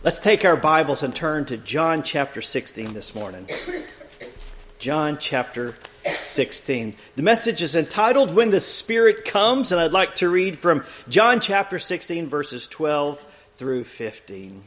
Let's take our Bibles and turn to John chapter 16 this morning. John chapter 16. The message is entitled, When the Spirit Comes, and I'd like to read from John chapter 16, verses 12 through 15.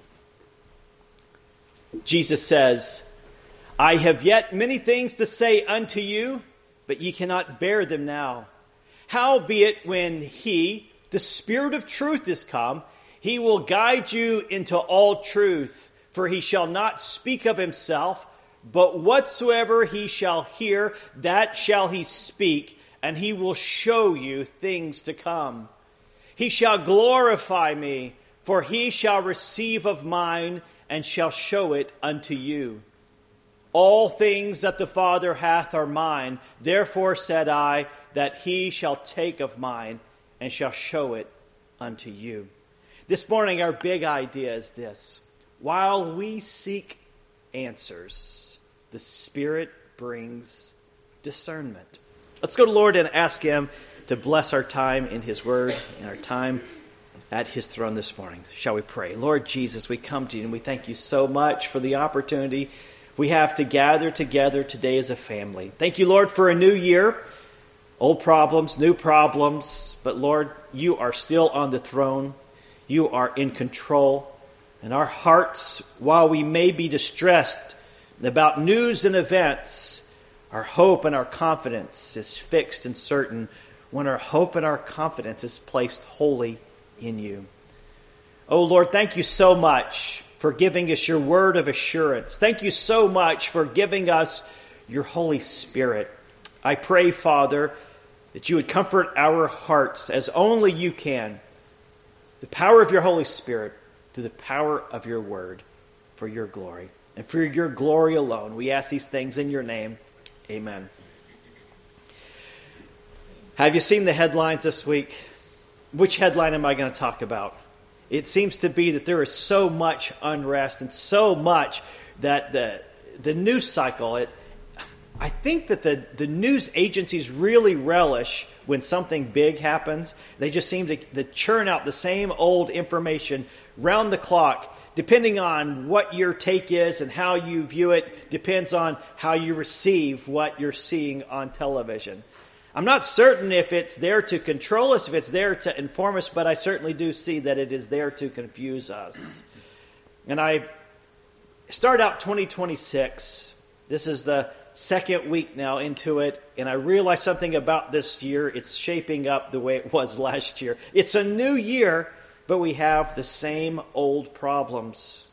Jesus says, I have yet many things to say unto you, but ye cannot bear them now. Howbeit, when He, the Spirit of truth, is come, He will guide you into all truth, for He shall not speak of Himself, but whatsoever He shall hear, that shall He speak, and He will show you things to come. He shall glorify me, for He shall receive of mine, and shall show it unto you. All things that the Father hath are mine, therefore said I, that He shall take of mine, and shall show it unto you. This morning, our big idea is this. While we seek answers, the Spirit brings discernment. Let's go to the Lord and ask Him to bless our time in His Word and our time at His throne this morning. Shall we pray? Lord Jesus, we come to You and we thank You so much for the opportunity we have to gather together today as a family. Thank You, Lord, for a new year. Old problems, new problems, but Lord, You are still on the throne. You are in control. And our hearts, while we may be distressed about news and events, our hope and our confidence is fixed and certain when our hope and our confidence is placed wholly in You. Oh Lord, thank You so much for giving us Your word of assurance. Thank You so much for giving us Your Holy Spirit. I pray, Father, that You would comfort our hearts as only You can. The power of Your Holy Spirit, to the power of Your word, for Your glory. And for Your glory alone, we ask these things in Your name. Amen. Have you seen the headlines this week? Which headline am I going to talk about? It seems to be that there is so much unrest and so much that the news cycle, I think that the news agencies really relish when something big happens. They just seem to churn out the same old information round the clock, depending on what your take is and how you view it, depends on how you receive what you're seeing on television. I'm not certain if it's there to control us, if it's there to inform us, but I certainly do see that it is there to confuse us. And I start out 2026. This is the second week now into it, and I realized something about this year. It's shaping up the way it was last year. It's a new year, but we have the same old problems.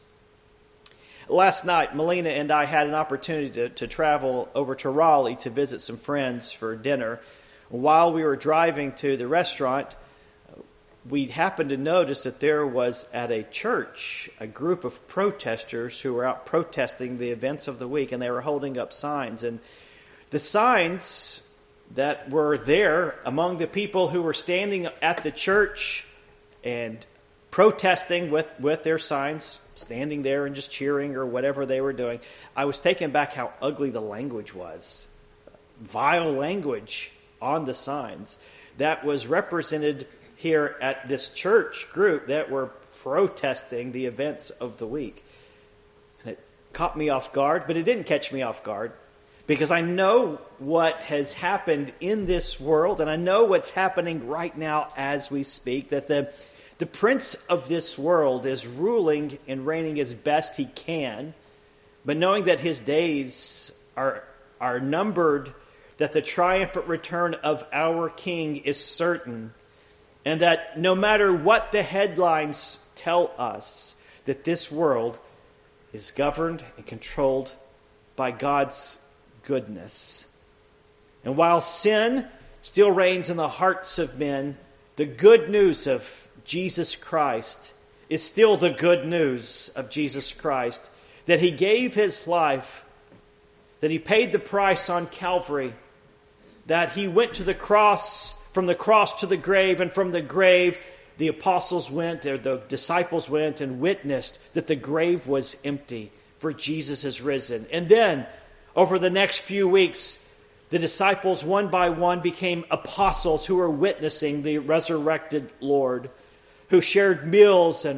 Last night, Melina and I had an opportunity to travel over to Raleigh to visit some friends for dinner. While we were driving to the restaurant, we happened to notice that there was at a church a group of protesters who were out protesting the events of the week, and they were holding up signs. And the signs that were there among the people who were standing at the church and protesting with their signs, standing there and just cheering or whatever they were doing, I was taken back how ugly the language was. Vile language on the signs that was represented here at this church group that were protesting the events of the week. And it caught me off guard, but it didn't catch me off guard because I know what has happened in this world, and I know what's happening right now as we speak, that the prince of this world is ruling and reigning as best he can, but knowing that his days are numbered, that the triumphant return of our King is certain, and that no matter what the headlines tell us, that this world is governed and controlled by God's goodness. And while sin still reigns in the hearts of men, the good news of Jesus Christ is still the good news of Jesus Christ, that He gave His life, that He paid the price on Calvary, that He went to the cross, from the cross to the grave, and from the grave the apostles went, or the disciples went and witnessed that the grave was empty, for Jesus is risen. And then, over the next few weeks, the disciples one by one became apostles who were witnessing the resurrected Lord, who shared meals and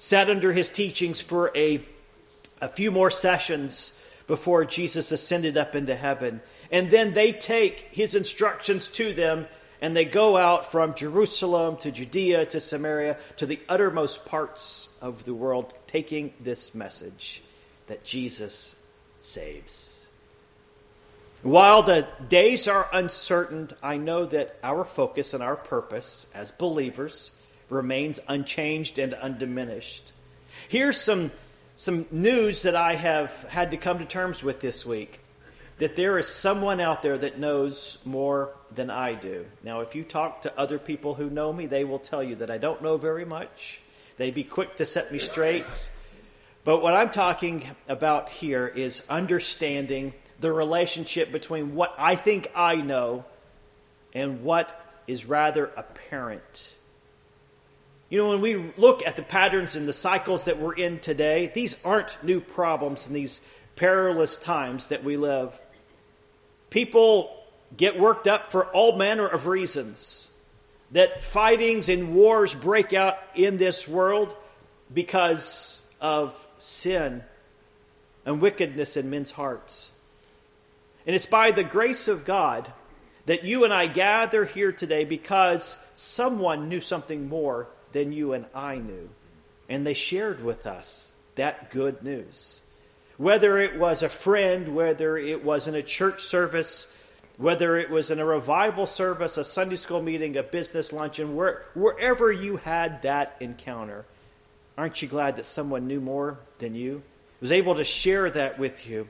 sat under his teachings for a few more sessions before Jesus ascended up into heaven. And then they take his instructions to them, and they go out from Jerusalem to Judea to Samaria to the uttermost parts of the world, taking this message that Jesus saves. While the days are uncertain, I know that our focus and our purpose as believers remains unchanged and undiminished. Here's some news that I have had to come to terms with this week. That there is someone out there that knows more than I do. Now, if you talk to other people who know me, they will tell you that I don't know very much. They'd be quick to set me straight. But what I'm talking about here is understanding the relationship between what I think I know and what is rather apparent. You know, when we look at the patterns and the cycles that we're in today, these aren't new problems in these perilous times that we live. People get worked up for all manner of reasons. That fightings and wars break out in this world because of sin and wickedness in men's hearts. And it's by the grace of God that you and I gather here today because someone knew something more than you and I knew. And they shared with us that good news. Whether it was a friend, whether it was in a church service, whether it was in a revival service, a Sunday school meeting, a business luncheon, wherever you had that encounter, aren't you glad that someone knew more than you, was able to share that with you?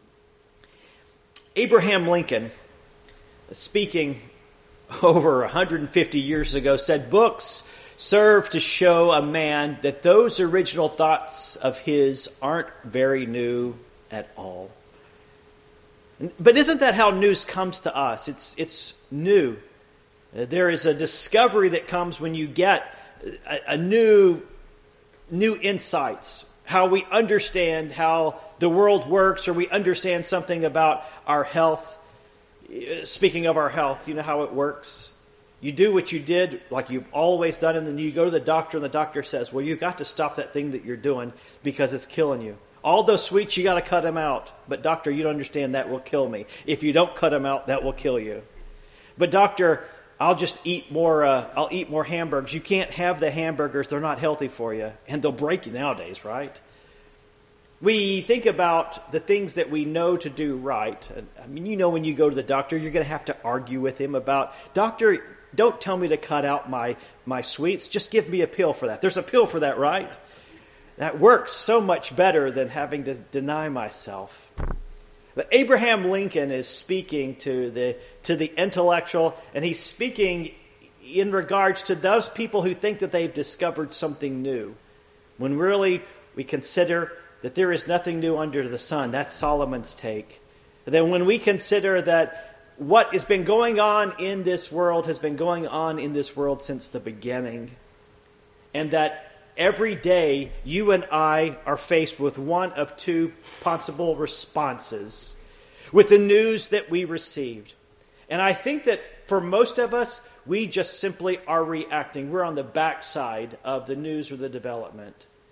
Abraham Lincoln, speaking over 150 years ago, said, "Books serve to show a man that those original thoughts of his aren't very new at all." But isn't that how news comes to us? It's new. There is a discovery that comes when you get a new insights, how we understand how the world works, or we understand something about our health. Speaking of our health, you know how it works? You do what you did, like you've always done, and then you go to the doctor, and the doctor says, well, you've got to stop that thing that you're doing because it's killing you. All those sweets, you got to cut them out. But doctor, you don't understand, that will kill me. If you don't cut them out, that will kill you. But doctor, I'll just eat more. I'll eat more hamburgers. You can't have the hamburgers; they're not healthy for you, and they'll break you nowadays, right? We think about the things that we know to do right. I mean, you know, when you go to the doctor, you're going to have to argue with him about, doctor, don't tell me to cut out my sweets. Just give me a pill for that. There's a pill for that, right? That works so much better than having to deny myself. But Abraham Lincoln is speaking to the intellectual, and he's speaking in regards to those people who think that they've discovered something new, when really we consider that there is nothing new under the sun. That's Solomon's take. And then when we consider that what has been going on in this world has been going on in this world since the beginning, and that every day you and I are faced with one of two possible responses with the news that we received. And I think that for most of us, we just simply are reacting. We're on the backside of the news or the development.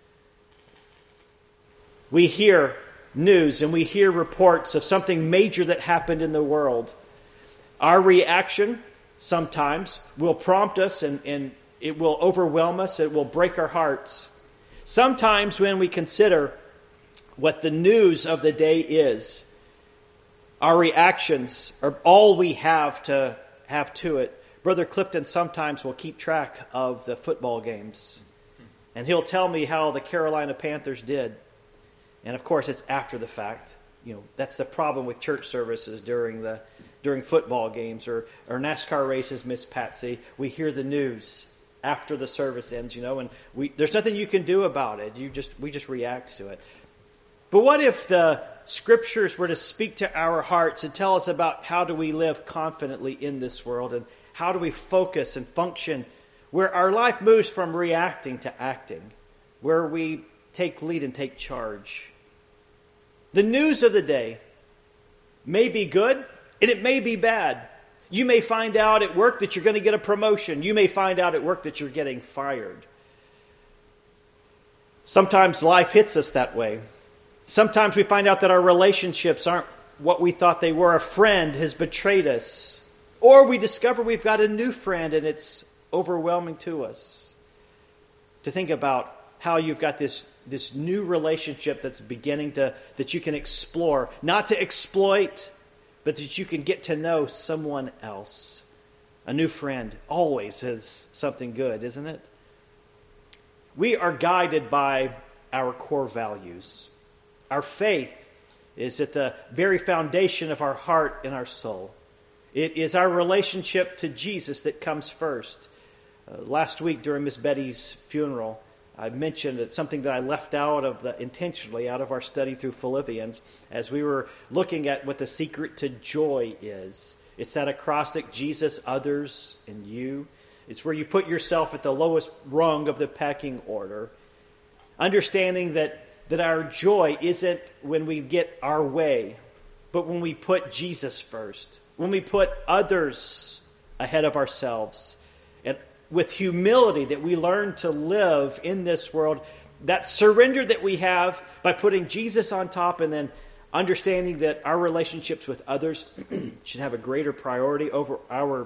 We hear news and we hear reports of something major that happened in the world. Our reaction sometimes will prompt us and it will overwhelm us. It will break our hearts. Sometimes when we consider what the news of the day is, our reactions are all we have to it. Brother Clifton sometimes will keep track of the football games. And he'll tell me how the Carolina Panthers did. And of course, it's after the fact. You know, that's the problem with church services during football games or NASCAR races, Miss Patsy. We hear the news after the service ends, you know, and there's nothing you can do about it. We just react to it. But what if the Scriptures were to speak to our hearts and tell us about how do we live confidently in this world, and how do we focus and function where our life moves from reacting to acting, where we take lead and take charge? The news of the day may be good and it may be bad. You may find out at work that you're going to get a promotion. You may find out at work that you're getting fired. Sometimes life hits us that way. Sometimes we find out that our relationships aren't what we thought they were. A friend has betrayed us. Or we discover we've got a new friend and it's overwhelming to us. To think about how you've got this new relationship that's that you can explore. Not to exploit, but that you can get to know someone else. A new friend always is something good, isn't it? We are guided by our core values. Our faith is at the very foundation of our heart and our soul. It is our relationship to Jesus that comes first. Last week during Miss Betty's funeral, I mentioned that something that I left intentionally out of our study through Philippians as we were looking at what the secret to joy is. It's that acrostic, Jesus, others, and you. It's where you put yourself at the lowest rung of the pecking order. Understanding that our joy isn't when we get our way, but when we put Jesus first. When we put others ahead of ourselves. And with humility that we learn to live in this world, that surrender that we have by putting Jesus on top and then understanding that our relationships with others should have a greater priority over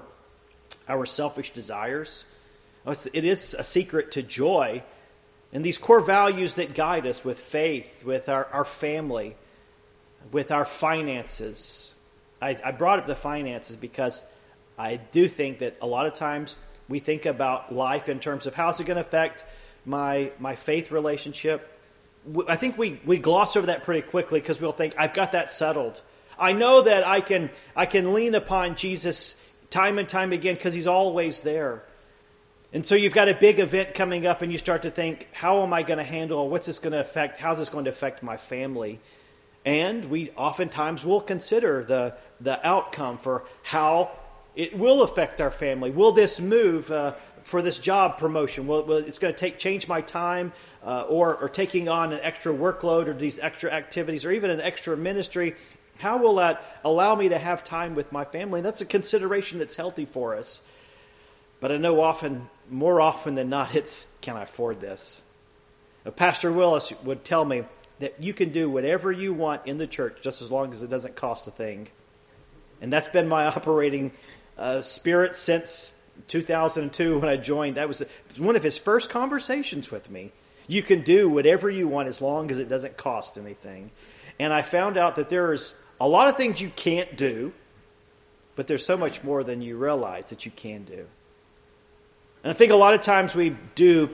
our selfish desires. It is a secret to joy. And these core values that guide us with faith, with our family, with our finances. I brought up the finances because I do think that a lot of times we think about life in terms of how's it going to affect my faith relationship. I think we gloss over that pretty quickly because we'll think, I've got that settled. I know that I can lean upon Jesus time and time again because he's always there. And so you've got a big event coming up and you start to think, how am I going to handle, what's this going to affect, how's this going to affect my family? And we oftentimes will consider the outcome for how it will affect our family. Will this move for this job promotion? Will it's going to change my time or taking on an extra workload or these extra activities or even an extra ministry? How will that allow me to have time with my family? And that's a consideration that's healthy for us. But I know more often than not, it's, can I afford this? Pastor Willis would tell me that you can do whatever you want in the church just as long as it doesn't cost a thing. And that's been my operating spirit since 2002 when I joined. That was one of his first conversations with me. You can do whatever you want as long as it doesn't cost anything. And I found out that there's a lot of things you can't do, but there's so much more than you realize that you can do. And I think a lot of times we do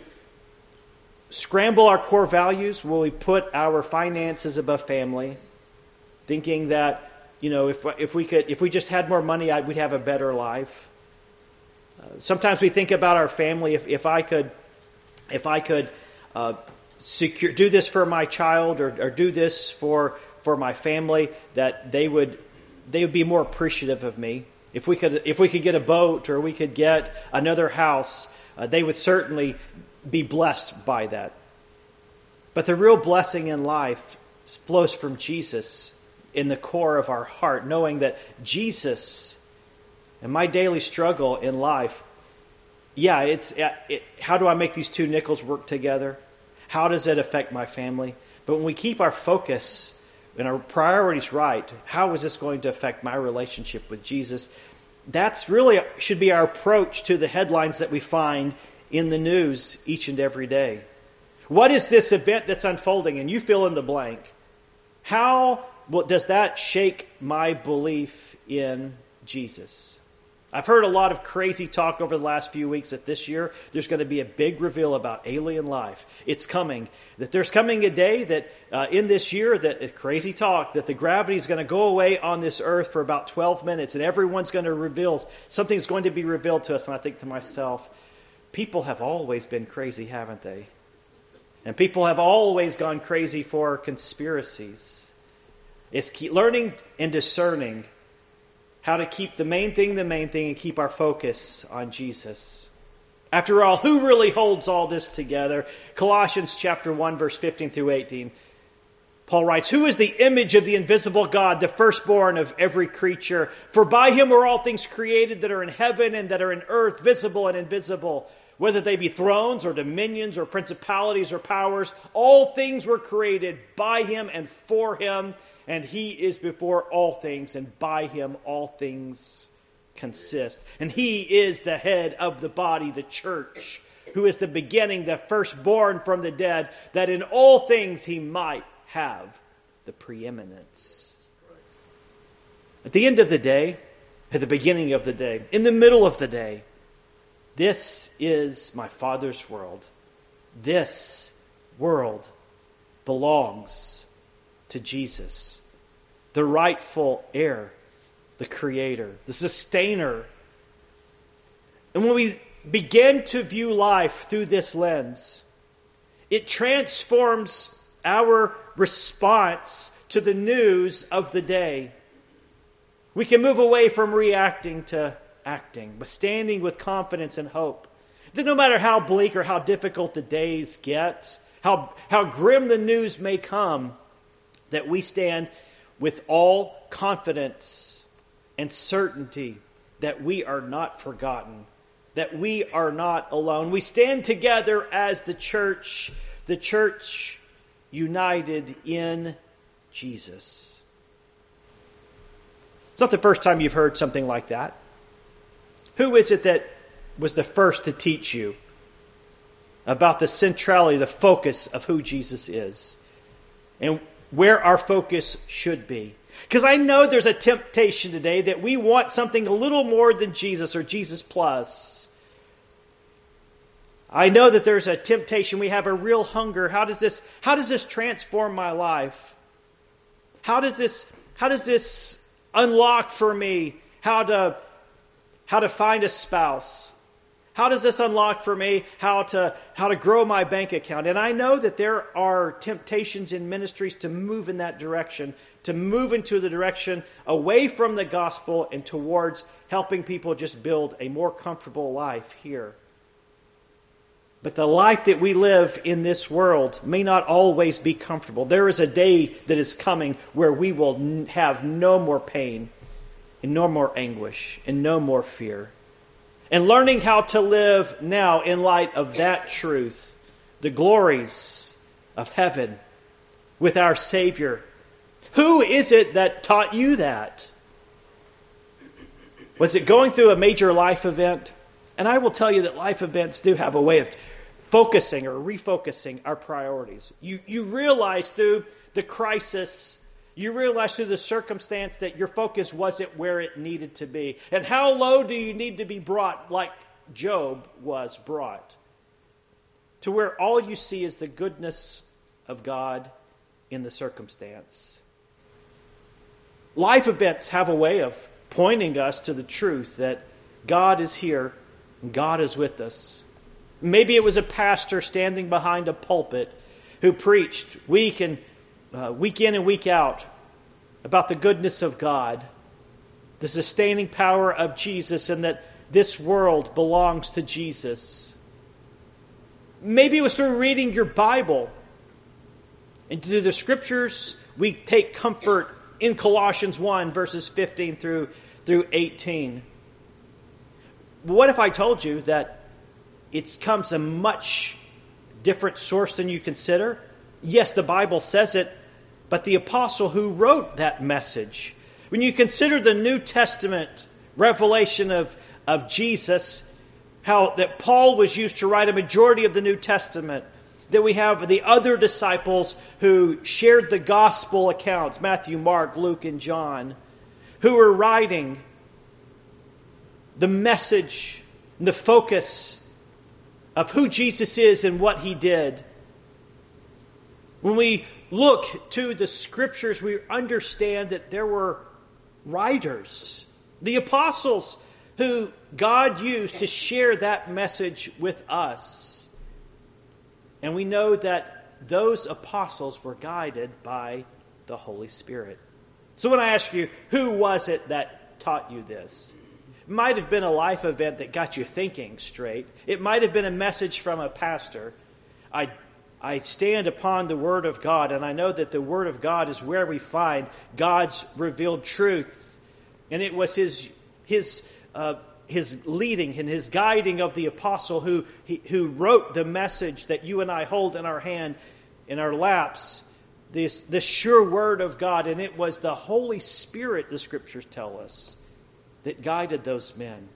scramble our core values where we put our finances above family, thinking that, if we just had more money, we'd have a better life. Sometimes we think about our family. If I could do this for my child or do this for my family, that they would be more appreciative of me. If we could get a boat or we could get another house, they would certainly be blessed by that. But the real blessing in life flows from Jesus in the core of our heart, knowing that Jesus, in my daily struggle in life, how do I make these two nickels work together? How does it affect my family? But when we keep our focus and our priorities right, how is this going to affect my relationship with Jesus? That's really should be our approach to the headlines that we find in the news each and every day. What is this event that's unfolding? And you fill in the blank. How does that shake my belief in Jesus? I've heard a lot of crazy talk over the last few weeks that this year there's going to be a big reveal about alien life. It's coming. That there's coming a day that in this year, that crazy talk, that the gravity is going to go away on this earth for about 12 minutes and everyone's going to reveal, something's going to be revealed to us. And I think to myself, people have always been crazy, haven't they? And people have always gone crazy for conspiracies. It's learning and discerning how to keep the main thing and keep our focus on Jesus. After all, who really holds all this together? Colossians chapter 1, verse 15 through 18. Paul writes, "Who is the image of the invisible God, the firstborn of every creature? For by him were all things created that are in heaven and that are in earth, visible and invisible, whether they be thrones or dominions or principalities or powers. All things were created by him and for him, and he is before all things, and by him all things consist. And he is the head of the body, the church, who is the beginning, the firstborn from the dead, that in all things he might have the preeminence. At the end of the day, at the beginning of the day, in the middle of the day, this is my Father's world. This world belongs to Jesus, the rightful heir, the creator, the sustainer. And when we begin to view life through this lens, it transforms our response to the news of the day. We can move away from reacting to acting, but standing with confidence and hope that no matter how bleak or how difficult the days get, how grim the news may come, that we stand with all confidence and certainty that we are not forgotten, that we are not alone. We stand together as the church united in Jesus. It's not the first time you've heard something like that. Who is it that was the first to teach you about the centrality, the focus of who Jesus is and where our focus should be? Because I know there's a temptation today that we want something a little more than Jesus or Jesus plus. I know that there's a temptation. We have a real hunger. How does this transform my life? How does this unlock for me how to find a spouse? How does this unlock for me how to grow my bank account? And I know that there are temptations in ministries to move in that direction, to move into the direction away from the gospel and towards helping people just build a more comfortable life here. But the life that we live in this world may not always be comfortable. There is a day that is coming where we will have no more pain and no more anguish and no more fear. And learning how to live now in light of that truth, the glories of heaven with our Savior. Who is it that taught you that? Was it going through a major life event? And I will tell you that life events do have a way of focusing or refocusing our priorities. You realize through the crisis, you realize through the circumstance that your focus wasn't where it needed to be. And how low do you need to be brought, like Job was brought, to where all you see is the goodness of God in the circumstance. Life events have a way of pointing us to the truth that God is here and God is with us. Maybe it was a pastor standing behind a pulpit who preached week in and week out about the goodness of God, the sustaining power of Jesus, and that this world belongs to Jesus. Maybe it was through reading your Bible. And through the Scriptures, we take comfort in Colossians 1, verses 15 through 18. But what if I told you that it comes a much different source than you consider? Yes, the Bible says it, but the apostle who wrote that message, when you consider the New Testament revelation of Jesus, how that Paul was used to write a majority of the New Testament, that we have the other disciples who shared the gospel accounts, Matthew, Mark, Luke, and John, who were writing the message, the focus of who Jesus is and what he did. When we look to the Scriptures, we understand that there were writers, the apostles, who God used to share that message with us. And we know that those apostles were guided by the Holy Spirit. So when I ask you, who was it that taught you this? It might have been a life event that got you thinking straight. It might have been a message from a pastor. I stand upon the Word of God, and I know that the Word of God is where we find God's revealed truth. And it was His his leading and his guiding of the apostle who wrote the message that you and I hold in our hand, in our laps, the sure word of God. And it was the Holy Spirit, the Scriptures tell us, that guided those men.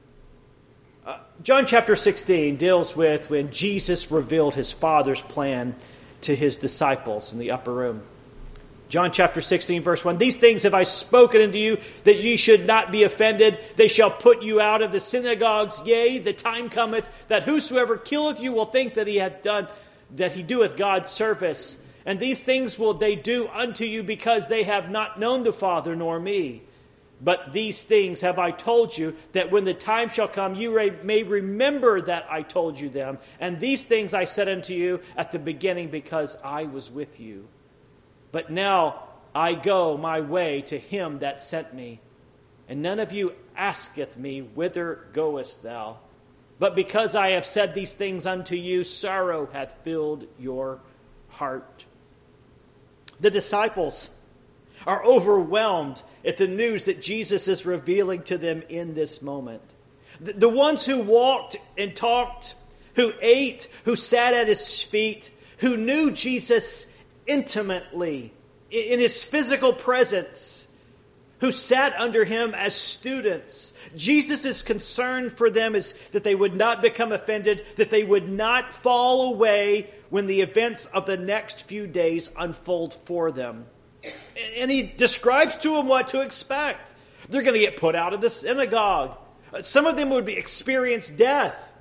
John chapter 16 deals with when Jesus revealed his Father's plan to his disciples in the upper room. John chapter 16, verse 1, "These things have I spoken unto you, that ye should not be offended. They shall put you out of the synagogues. Yea, the time cometh, that whosoever killeth you will think that he doeth God's service. And these things will they do unto you, because they have not known the Father nor me. But these things have I told you, that when the time shall come, you may remember that I told you them. And these things I said unto you at the beginning, because I was with you. But now I go my way to him that sent me. And none of you asketh me, whither goest thou? But because I have said these things unto you, sorrow hath filled your heart." The disciples are overwhelmed at the news that Jesus is revealing to them in this moment. The ones who walked and talked, who ate, who sat at his feet, who knew Jesus intimately in his physical presence, who sat under him as students. Jesus' concern for them is that they would not become offended, that they would not fall away when the events of the next few days unfold for them. And he describes to them what to expect. They're going to get put out of the synagogue. Some of them would experience death.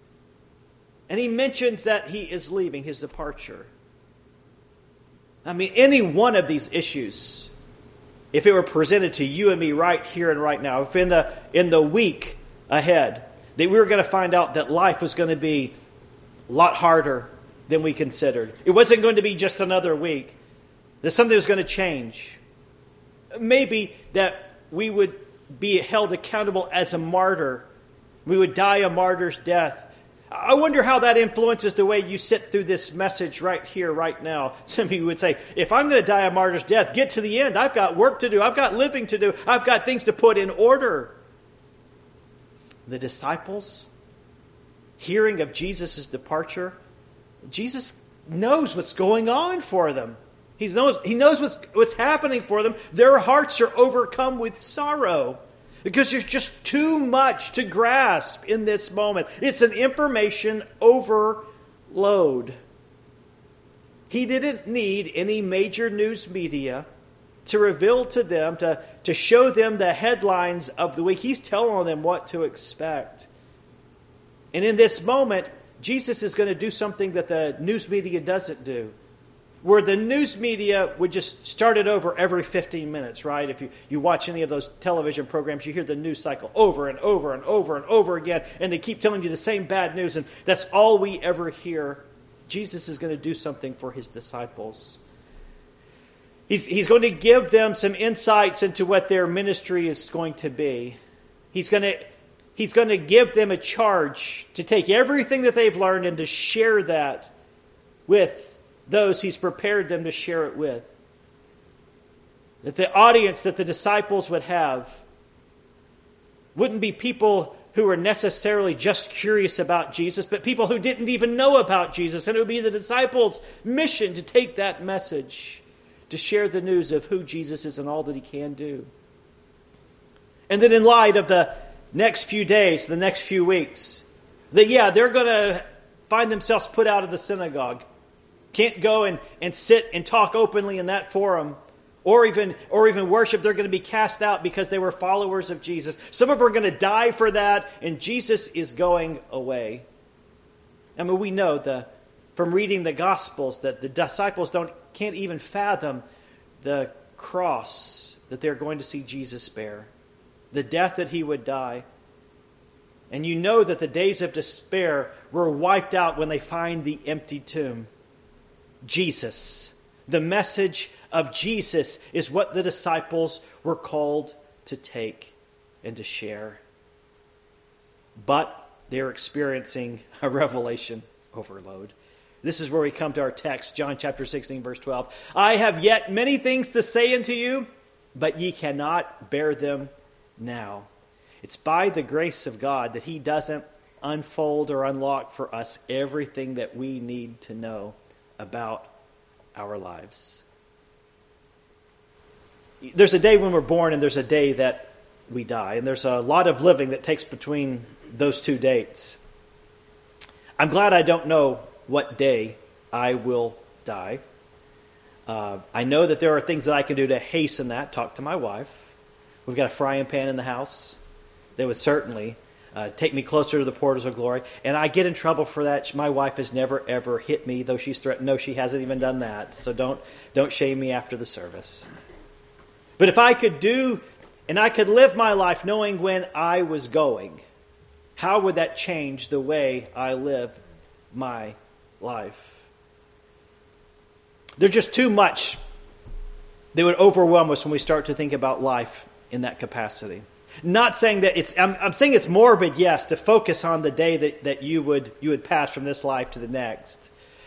And he mentions that he is leaving, his departure. I mean, any one of these issues, if it were presented to you and me right here and right now, if in the week ahead, that we were going to find out that life was going to be a lot harder than we considered. It wasn't going to be just another week. That something was going to change. Maybe that we would be held accountable as a martyr. We would die a martyr's death. I wonder how that influences the way you sit through this message right here, right now. Some of you would say, if I'm going to die a martyr's death, get to the end. I've got work to do. I've got living to do. I've got things to put in order. The disciples, hearing of Jesus' departure, Jesus knows what's going on for them. He knows what's happening for them. Their hearts are overcome with sorrow because there's just too much to grasp in this moment. It's an information overload. He didn't need any major news media to reveal to them, to show them the headlines of the week. He's telling them what to expect. And in this moment, Jesus is going to do something that the news media doesn't do. Where the news media would just start it over every 15 minutes, right? If you watch any of those television programs, you hear the news cycle over and over and over and over again, and they keep telling you the same bad news, and that's all we ever hear. Jesus is going to do something for his disciples. He's going to give them some insights into what their ministry is going to be. He's going to give them a charge to take everything that they've learned and to share that with those he's prepared them to share it with. That the audience that the disciples would have wouldn't be people who were necessarily just curious about Jesus, but people who didn't even know about Jesus. And it would be the disciples' mission to take that message, to share the news of who Jesus is and all that he can do. And then in light of the next few days, the next few weeks, they're going to find themselves put out of the synagogue. Can't go and sit and talk openly in that forum or even worship. They're going to be cast out because they were followers of Jesus. Some of them are going to die for that, and Jesus is going away. I mean, we know from reading the Gospels that the disciples can't even fathom the cross that they're going to see Jesus bear, the death that he would die. And you know that the days of despair were wiped out when they find the empty tomb. Jesus. The message of Jesus is what the disciples were called to take and to share. But they're experiencing a revelation overload. This is where we come to our text, John chapter 16, verse 12. I have yet many things to say unto you, but ye cannot bear them now. It's by the grace of God that He doesn't unfold or unlock for us everything that we need to know about our lives. There's a day when we're born and there's a day that we die. And there's a lot of living that takes between those two dates. I'm glad I don't know what day I will die. I know that there are things that I can do to hasten that. Talk to my wife. We've got a frying pan in the house that would certainly take me closer to the portals of glory. And I get in trouble for that. My wife has never, ever hit me, though she's threatened. No, she hasn't even done that. So don't shame me after the service. But if I could do, and I could live my life knowing when I was going, how would that change the way I live my life? There's just too much that would overwhelm us when we start to think about life in that capacity. Not saying that it's, I'm saying it's morbid, yes, to focus on the day that you would pass from this life to the next.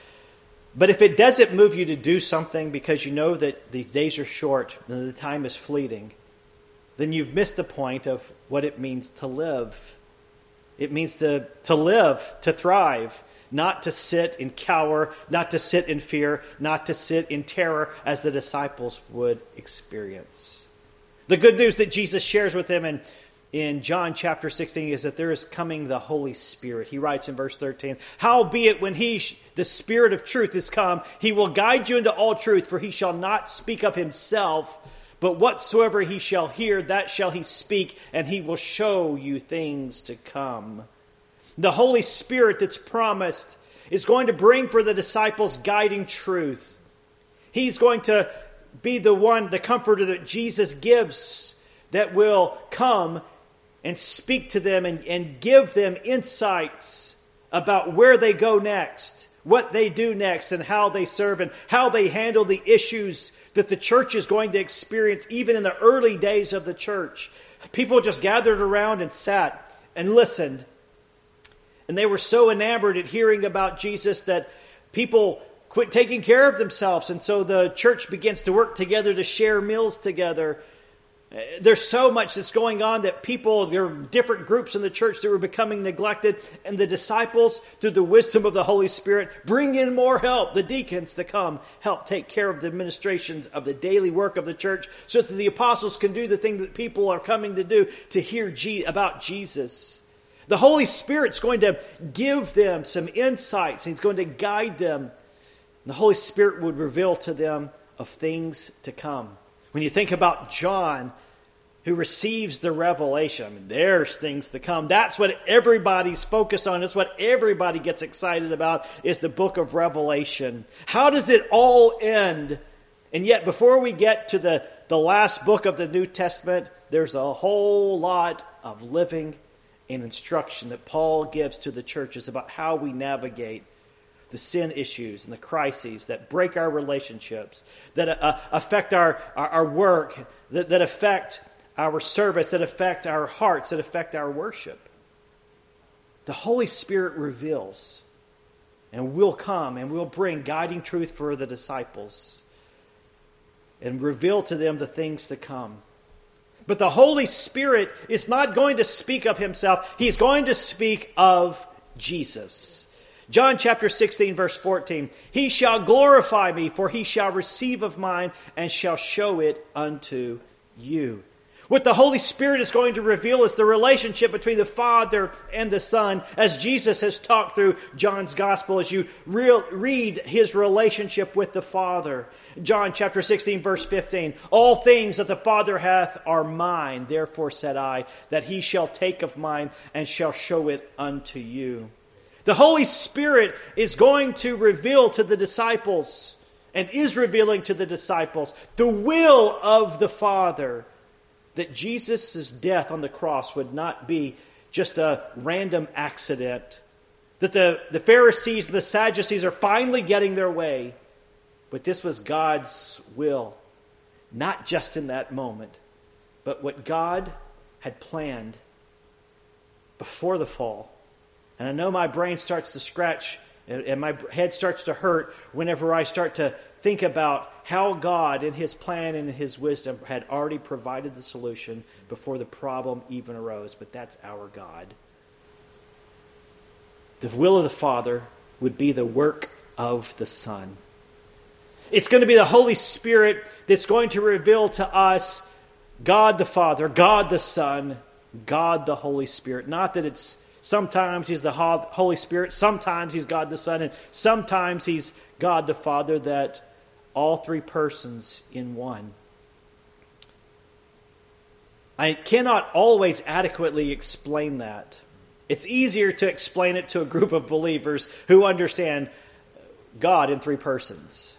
But if it doesn't move you to do something because you know that these days are short and the time is fleeting, then you've missed the point of what it means to live. It means to live, to thrive, not to sit and cower, not to sit in fear, not to sit in terror as the disciples would experience. The good news that Jesus shares with them in John chapter 16 is that there is coming the Holy Spirit. He writes in verse 13, "Howbeit when the Spirit of truth is come, He will guide you into all truth, for He shall not speak of Himself, but whatsoever He shall hear, that shall He speak, and He will show you things to come." The Holy Spirit that's promised is going to bring for the disciples guiding truth. He's going to be the one, the comforter that Jesus gives, that will come and speak to them and give them insights about where they go next, what they do next, and how they serve and how they handle the issues that the church is going to experience even in the early days of the church. People just gathered around and sat and listened. And they were so enamored at hearing about Jesus that people quit taking care of themselves. And so the church begins to work together to share meals together. There's so much that's going on that there are different groups in the church that were becoming neglected. And the disciples, through the wisdom of the Holy Spirit, bring in more help. The deacons to come help take care of the administrations of the daily work of the church so that the apostles can do the thing that people are coming to do to hear about Jesus. The Holy Spirit's going to give them some insights. He's going to guide them. The Holy Spirit would reveal to them of things to come. When you think about John, who receives the revelation, there's things to come. That's what everybody's focused on. It's what everybody gets excited about, is the book of Revelation. How does it all end? And yet, before we get to the last book of the New Testament, there's a whole lot of living and instruction that Paul gives to the churches about how we navigate the sin issues and the crises that break our relationships, that affect our work, that affect our service, that affect our hearts, that affect our worship. The Holy Spirit reveals and will come and will bring guiding truth for the disciples and reveal to them the things to come. But the Holy Spirit is not going to speak of Himself. He's going to speak of Jesus. John chapter 16, verse 14. "He shall glorify me, for He shall receive of mine and shall show it unto you." What the Holy Spirit is going to reveal is the relationship between the Father and the Son, as Jesus has talked through John's Gospel, as you read His relationship with the Father. John chapter 16, verse 15. "All things that the Father hath are mine. Therefore said I, that He shall take of mine and shall show it unto you." The Holy Spirit is going to reveal to the disciples, and is revealing to the disciples, the will of the Father, that Jesus' death on the cross would not be just a random accident, that the Pharisees and the Sadducees are finally getting their way, but this was God's will, not just in that moment, but what God had planned before the fall. And I know my brain starts to scratch and my head starts to hurt whenever I start to think about how God, in his plan and in his wisdom, had already provided the solution before the problem even arose. But that's our God. The will of the Father would be the work of the Son. It's going to be the Holy Spirit that's going to reveal to us God the Father, God the Son, God the Holy Spirit. Not that it's sometimes he's the Holy Spirit, sometimes he's God the Son, and sometimes he's God the Father, that all three persons in one. I cannot always adequately explain that. It's easier to explain it to a group of believers who understand God in three persons.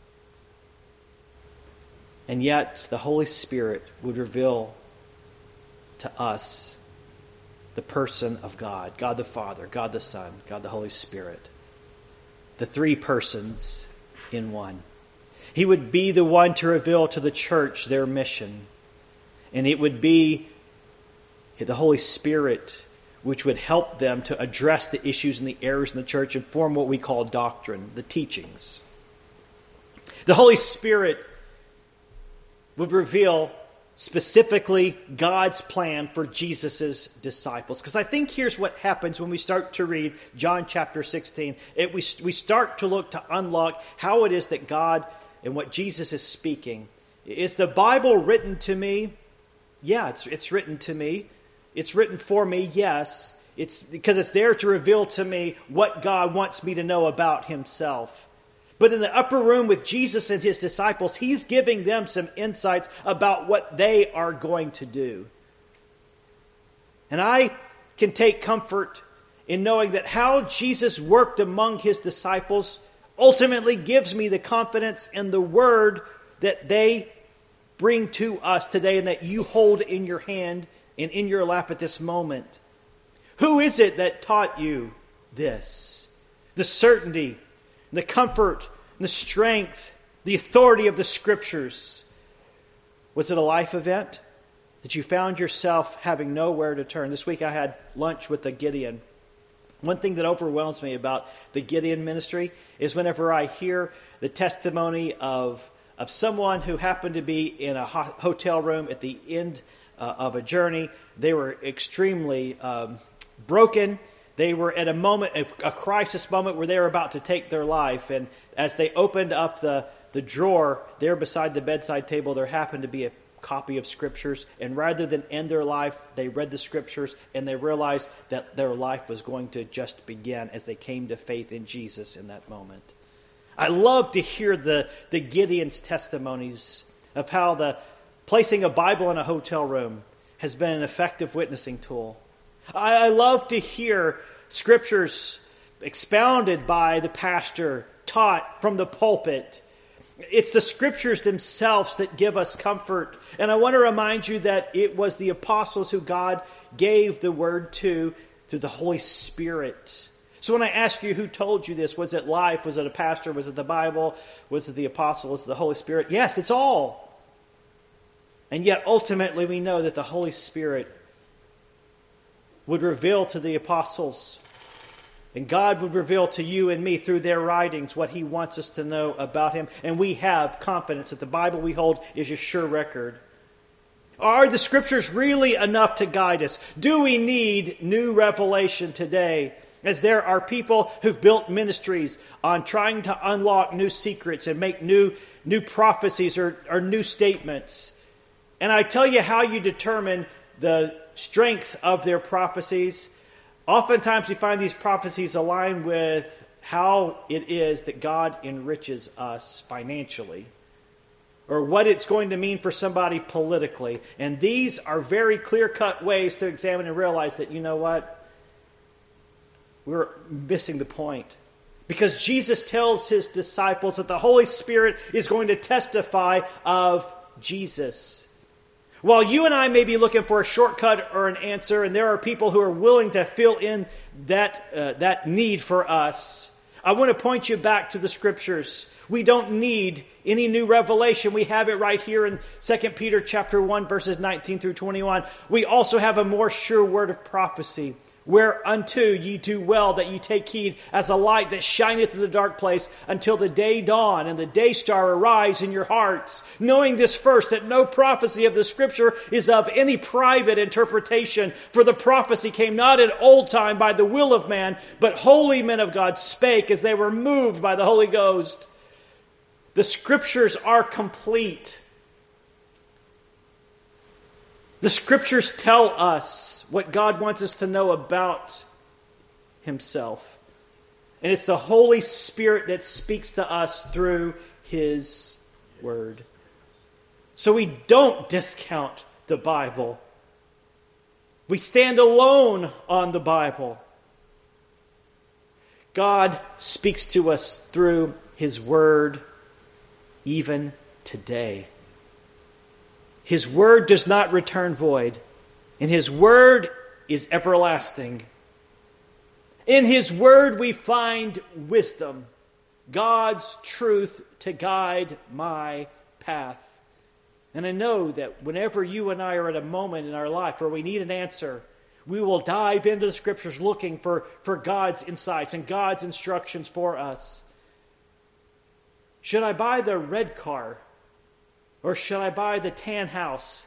And yet, the Holy Spirit would reveal to us the person of God. God the Father, God the Son, God the Holy Spirit. The three persons in one. He would be the one to reveal to the church their mission. And it would be the Holy Spirit which would help them to address the issues and the errors in the church and form what we call doctrine, the teachings. The Holy Spirit would reveal specifically God's plan for Jesus' disciples. Because I think here's what happens when we start to read John chapter 16. We start to look to unlock how it is that God and what Jesus is speaking. Is the Bible written to me? Yeah, it's written to me. It's written for me, yes. It's because it's there to reveal to me what God wants me to know about himself. But in the upper room with Jesus and his disciples, he's giving them some insights about what they are going to do. And I can take comfort in knowing that how Jesus worked among his disciples ultimately gives me the confidence in the word that they bring to us today and that you hold in your hand and in your lap at this moment. Who is it that taught you this? The certainty, the comfort, the strength, the authority of the Scriptures. Was it a life event that you found yourself having nowhere to turn? This week I had lunch with a Gideon. One thing that overwhelms me about the Gideon ministry is whenever I hear the testimony of someone who happened to be in a hotel room at the end of a journey. They were extremely broken. They were at a moment, a crisis moment where they were about to take their life. And as they opened up the drawer there beside the bedside table, there happened to be a copy of Scriptures. And rather than end their life, they read the Scriptures and they realized that their life was going to just begin as they came to faith in Jesus in that moment. I love to hear the Gideon's testimonies of how the placing a Bible in a hotel room has been an effective witnessing tool. I love to hear Scriptures expounded by the pastor, taught from the pulpit. It's the Scriptures themselves that give us comfort. And I want to remind you that it was the apostles who God gave the word to through the Holy Spirit. So when I ask you who told you this, was it life? Was it a pastor? Was it the Bible? Was it the apostle? Was it the Holy Spirit? Yes, it's all. And yet ultimately we know that the Holy Spirit would reveal to the apostles, and God would reveal to you and me through their writings what he wants us to know about him. And we have confidence that the Bible we hold is a sure record. Are the Scriptures really enough to guide us? Do we need new revelation today? As there are people who've built ministries on trying to unlock new secrets and make new prophecies or new statements. And I tell you how you determine the strength of their prophecies. Oftentimes we find these prophecies align with how it is that God enriches us financially, or what it's going to mean for somebody politically. And these are very clear-cut ways to examine and realize that, you know what? We're missing the point. Because Jesus tells his disciples that the Holy Spirit is going to testify of Jesus. While you and I may be looking for a shortcut or an answer, and there are people who are willing to fill in that need for us, I want to point you back to the Scriptures. We don't need any new revelation. We have it right here in 2 Peter chapter 1, verses 19 through 21. We also have a more sure word of prophecy. Whereunto ye do well that ye take heed, as a light that shineth in the dark place, until the day dawn and the day star arise in your hearts. Knowing this first, that no prophecy of the Scripture is of any private interpretation. For the prophecy came not in old time by the will of man, but holy men of God spake as they were moved by the Holy Ghost. The Scriptures are complete. The Scriptures tell us what God wants us to know about Himself. And it's the Holy Spirit that speaks to us through His Word. So we don't discount the Bible. We stand alone on the Bible. God speaks to us through His Word even today. His word does not return void, and His word is everlasting. In His word we find wisdom, God's truth to guide my path. And I know that whenever you and I are at a moment in our life where we need an answer, we will dive into the Scriptures looking for God's insights and God's instructions for us. Should I buy the red car? Or should I buy the tan house?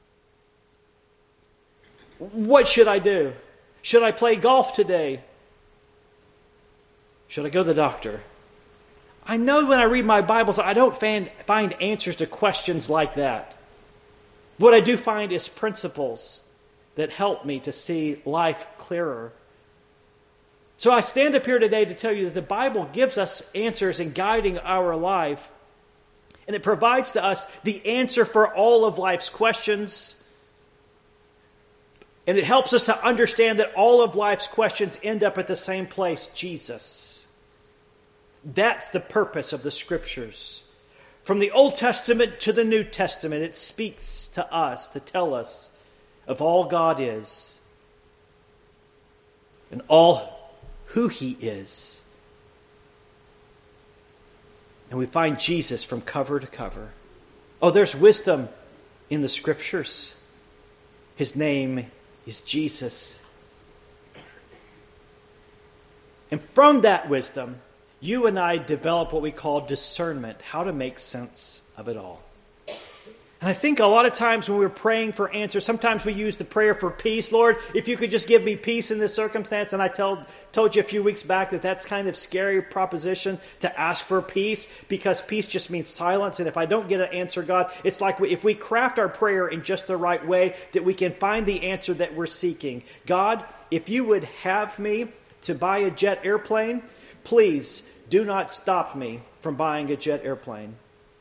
What should I do? Should I play golf today? Should I go to the doctor? I know when I read my Bibles, I don't find answers to questions like that. What I do find is principles that help me to see life clearer. So I stand up here today to tell you that the Bible gives us answers in guiding our life. And it provides to us the answer for all of life's questions. And it helps us to understand that all of life's questions end up at the same place, Jesus. That's the purpose of the Scriptures. From the Old Testament to the New Testament, it speaks to us to tell us of all God is and all who He is. And we find Jesus from cover to cover. Oh, there's wisdom in the Scriptures. His name is Jesus. And from that wisdom, you and I develop what we call discernment, how to make sense of it all. And I think a lot of times when we're praying for answers, sometimes we use the prayer for peace. Lord, if you could just give me peace in this circumstance. And I told you a few weeks back that that's kind of scary proposition to ask for peace, because peace just means silence. And if I don't get an answer, God, it's like if we craft our prayer in just the right way, that we can find the answer that we're seeking. God, if you would have me to buy a jet airplane, please do not stop me from buying a jet airplane.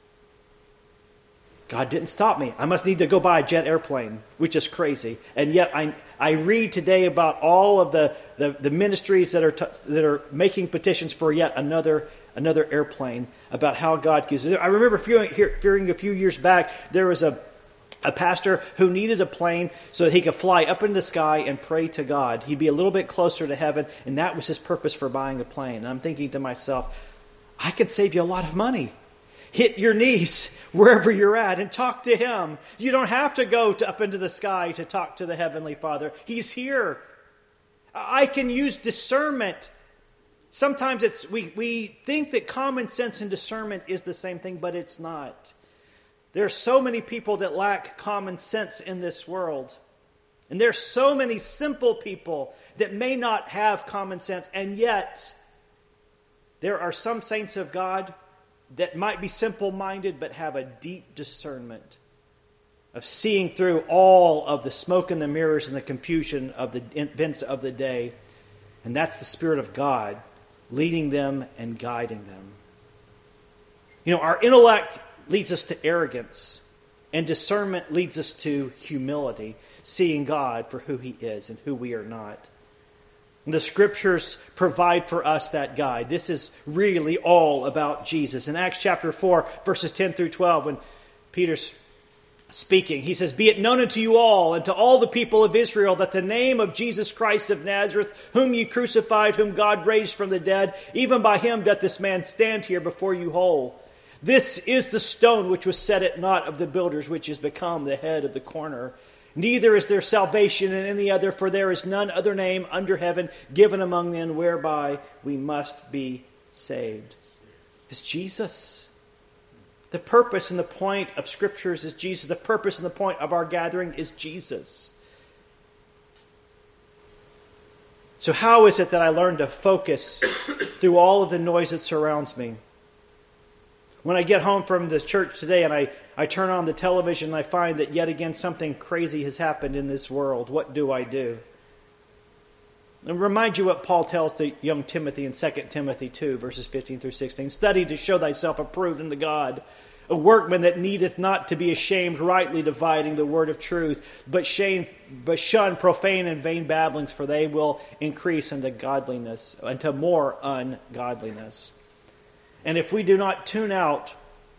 God didn't stop me. I must need to go buy a jet airplane, which is crazy. And yet I read today about all of the ministries that are making petitions for yet another airplane, about how God gives it. I remember hearing a few years back, there was a pastor who needed a plane so that he could fly up in the sky and pray to God. He'd be a little bit closer to heaven, and that was his purpose for buying a plane. And I'm thinking to myself, I could save you a lot of money. Hit your knees wherever you're at and talk to Him. You don't have to go up into the sky to talk to the Heavenly Father. He's here. I can use discernment. Sometimes we think that common sense and discernment is the same thing, but it's not. There are so many people that lack common sense in this world. And there are so many simple people that may not have common sense. And yet, there are some saints of God that might be simple-minded but have a deep discernment of seeing through all of the smoke and the mirrors and the confusion of the events of the day. And that's the Spirit of God leading them and guiding them. You know, our intellect leads us to arrogance, and discernment leads us to humility, seeing God for who He is and who we are not. And the Scriptures provide for us that guide. This is really all about Jesus. In Acts chapter 4, verses 10 through 12, when Peter's speaking, he says, "Be it known unto you all and to all the people of Israel that the name of Jesus Christ of Nazareth, whom ye crucified, whom God raised from the dead, even by Him doth this man stand here before you whole. This is the stone which was set at naught of the builders, which is become the head of the corner. Neither is there salvation in any other, for there is none other name under heaven given among men whereby we must be saved. It's Jesus. The purpose and the point of Scriptures is Jesus. The purpose and the point of our gathering is Jesus. So how is it that I learn to focus through all of the noise that surrounds me? When I get home from the church today and I turn on the television and I find that yet again something crazy has happened in this world, what do I do? And remind you what Paul tells to young Timothy in 2 Timothy 2, verses 15 through 16. Study to show thyself approved unto God, a workman that needeth not to be ashamed, rightly dividing the word of truth, but shun profane and vain babblings, for they will increase unto godliness, unto more ungodliness. And if we do not tune out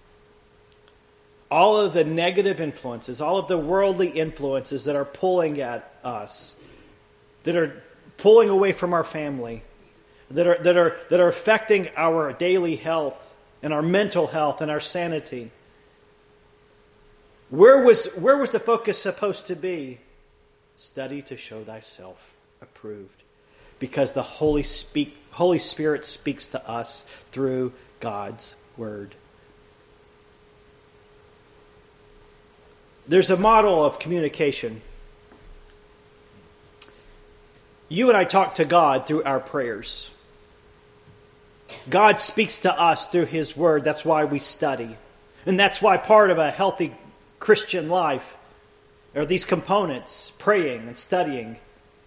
all of the negative influences, all of the worldly influences that are pulling at us, that are pulling away from our family, that are affecting our daily health and our mental health and our sanity, where was the focus supposed to be? Study to show thyself approved, because the Holy Spirit speaks to us through God's Word. There's a model of communication. You and I talk to God through our prayers. God speaks to us through His Word. That's why we study. And that's why part of a healthy Christian life are these components, praying and studying.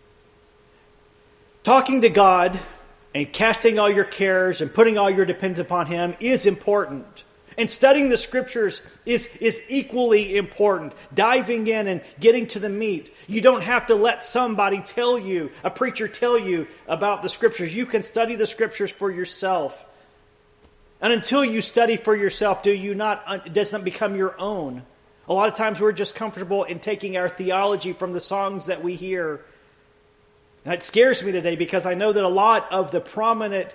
Talking to God and casting all your cares and putting all your dependence upon Him is important. And studying the Scriptures is equally important. Diving in and getting to the meat. You don't have to let somebody tell you, a preacher tell you about the Scriptures. You can study the Scriptures for yourself. And until you study for yourself, it doesn't become your own. A lot of times we're just comfortable in taking our theology from the songs that we hear. And it scares me today because I know that a lot of the prominent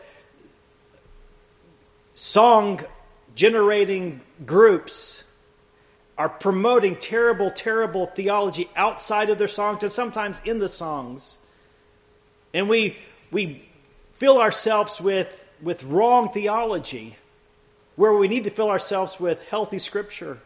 song-generating groups are promoting terrible, terrible theology outside of their songs and sometimes in the songs. And we fill ourselves with wrong theology where we need to fill ourselves with healthy Scripture.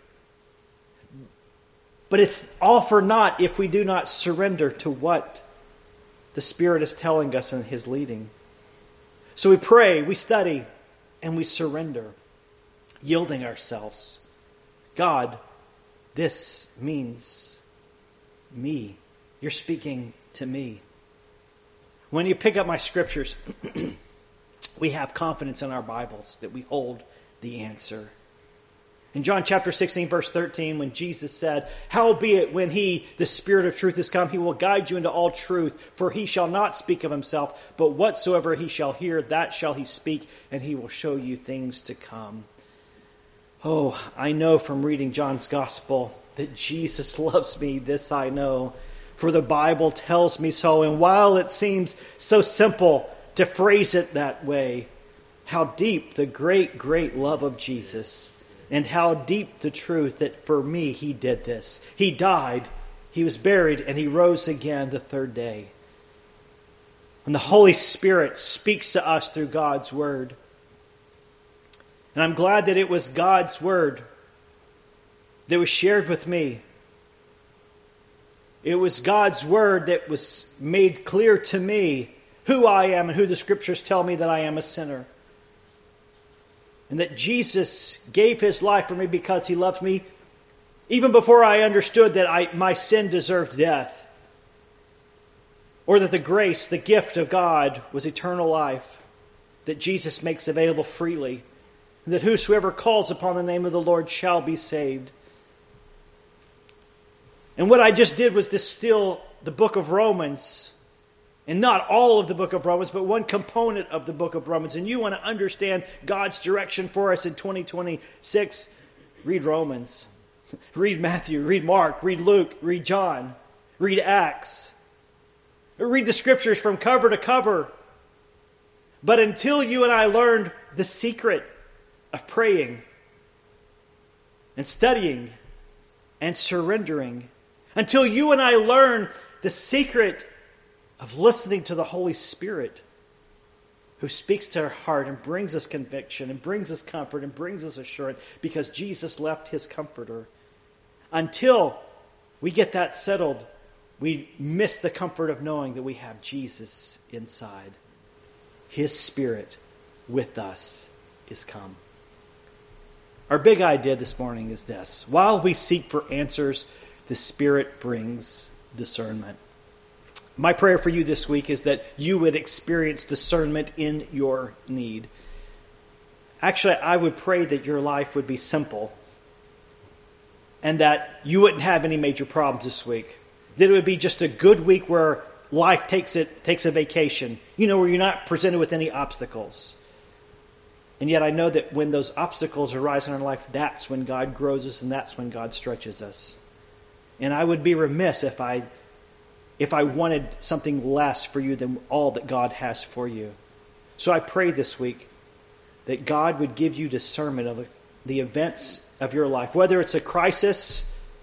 But it's all for naught if we do not surrender to what the Spirit is telling us in His leading. So we pray, we study, and we surrender, yielding ourselves. God, this means me. You're speaking to me. When you pick up my Scriptures, we have confidence in our Bibles that we hold the answer. In John chapter 16, verse 13, when Jesus said, "Howbeit, when He, the Spirit of truth, is come, He will guide you into all truth, for He shall not speak of Himself, but whatsoever He shall hear, that shall He speak, and He will show you things to come." Oh, I know from reading John's Gospel that Jesus loves me, this I know, for the Bible tells me so. And while it seems so simple to phrase it that way, how deep the great, great love of Jesus. And how deep the truth that for me He did this. He died, He was buried, and He rose again the third day. And the Holy Spirit speaks to us through God's Word. And I'm glad that it was God's Word that was shared with me. It was God's Word that was made clear to me who I am and who the Scriptures tell me that I am a sinner. And that Jesus gave His life for me because He loved me even before I understood that my sin deserved death. Or that the grace, the gift of God was eternal life that Jesus makes available freely. And that whosoever calls upon the name of the Lord shall be saved. And what I just did was distill the book of Romans. And not all of the book of Romans, but one component of the book of Romans. And you want to understand God's direction for us in 2026, read Romans. Read Matthew, read Mark, read Luke, read John, read Acts. Read the Scriptures from cover to cover. But until you and I learned the secret of praying and studying and surrendering, Until you and I learn the secret of listening to the Holy Spirit, who speaks to our heart and brings us conviction and brings us comfort and brings us assurance, because Jesus left his comforter. Until we get that settled, we miss the comfort of knowing that we have Jesus inside. His Spirit with us is come. Our big idea this morning is this: while we seek for answers, the Spirit brings discernment. My prayer for you this week is that you would experience discernment in your need. Actually, I would pray that your life would be simple and that you wouldn't have any major problems this week. That it would be just a good week where life takes a vacation, where you're not presented with any obstacles. And yet I know that when those obstacles arise in our life, that's when God grows us and that's when God stretches us. And I would be remiss if I wanted something less for you than all that God has for you. So I pray this week that God would give you discernment of the events of your life, whether it's a crisis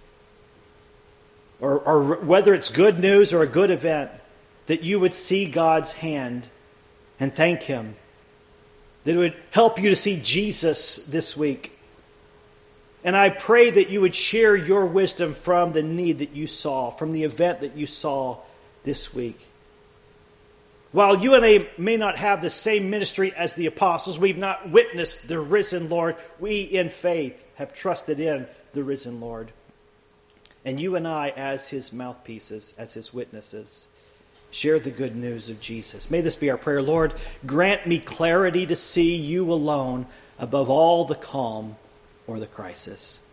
or whether it's good news or a good event, that you would see God's hand and thank him. That it would help you to see Jesus this week. And I pray that you would share your wisdom from the need that you saw, from the event that you saw this week. While you and I may not have the same ministry as the apostles, we've not witnessed the risen Lord. We, in faith, have trusted in the risen Lord. And you and I, as his mouthpieces, as his witnesses, share the good news of Jesus. May this be our prayer. Lord, grant me clarity to see you alone above all the calm or the crisis.